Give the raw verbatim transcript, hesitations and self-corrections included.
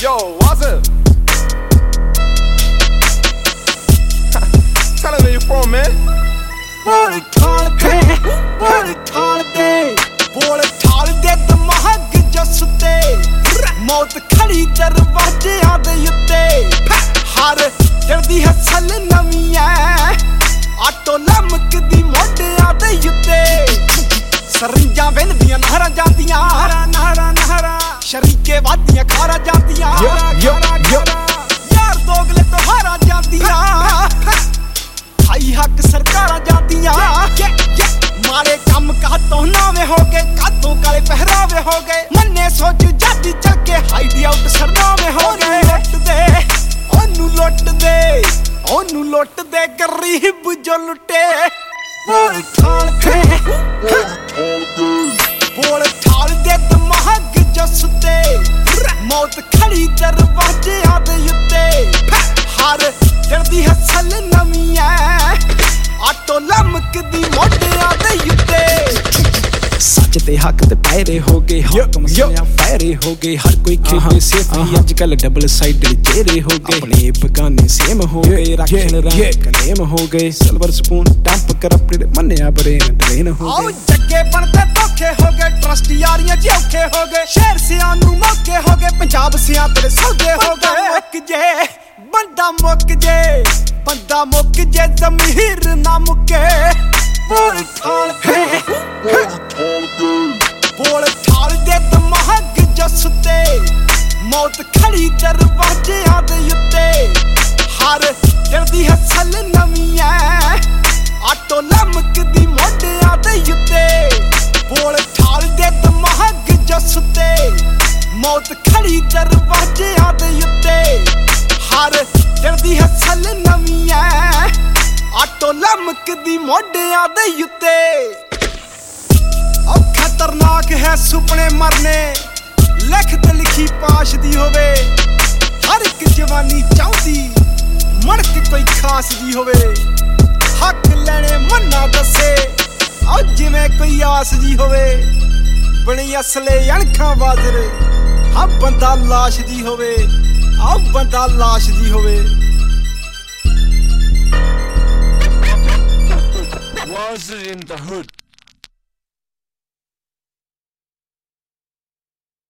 Yo, what's up? Tell him where you from, man. Bole thalde, bole thalde, bole thalde dimag jasute, maut khadi darwajiyan de utte, har jardi hasal nami hai, auto lamkdi modiyan de utte, sarinja wendiyan nahara jandiyan, nahara nahara nahara, sharike wadiyan khara jandiyan, yaar dogle to hara jandiyan, आई हक सरकारा जातियां मारे कम कातों नावे हो गए कातों काले पहरावे हो गए मन्ने सोच जाती चल के हाइड आउट सरनावे हो गए लुट दे ओनू लुट दे ओनू लुट दे गरीब जो लुटे बोल थाल दे बोल थाल दे दिमाग जो सुते मौत खड़ी दरवाजे आदे युते हर जल्दी हसल नमी है आटो लमकदी मोटियां दे युते सच ते हक ते पैरे हो गए हाकम सिया फैरे हो गए हर कोई खेले सेफ ही आजकल डबल साइडेड चेहरे हो गए अपने बगाने सेम हो गए रखन रंग कलेम हो गए सिल्वर स्पून टंप करप्टेड मन्निया ब्रेन ड्रेन हो गए जग्गे बनते धोखे हो गए ट्रस्ट यारियां औखे हो गए शहर सियां नू मौके हो गए पंजाब सियां तेरे सौदे हो गए मुक जे बंदा मुक जे बंदा मुक जे ज़मीर ना मुके बोल थाल दे बोल थाल दे दिमाग जो सुते मौत खड़ी दरवाजे आदे युते हर जल्दी हसल नमी है आटो लमकदी मोडियां दे युते बोल थाल दे दिमाग जो सुते मौत खड़ी दरवाजे आदे युते हर जल्दी हसल नमी है आटो लमकदी मोडियां दे युते अब खतरनाक है सुपने मरने लिखत लिखी पाश दी होवे हर एक जवानी चाहती मड़क कोई खास दी होवे हक लेने मन्ना दसे और जिवें कोई आस दी होवे बनी असले अणखां बाजर हाँ बंदा लाश दी होवे आ बंदा लाश दी होवे Was it in the hood?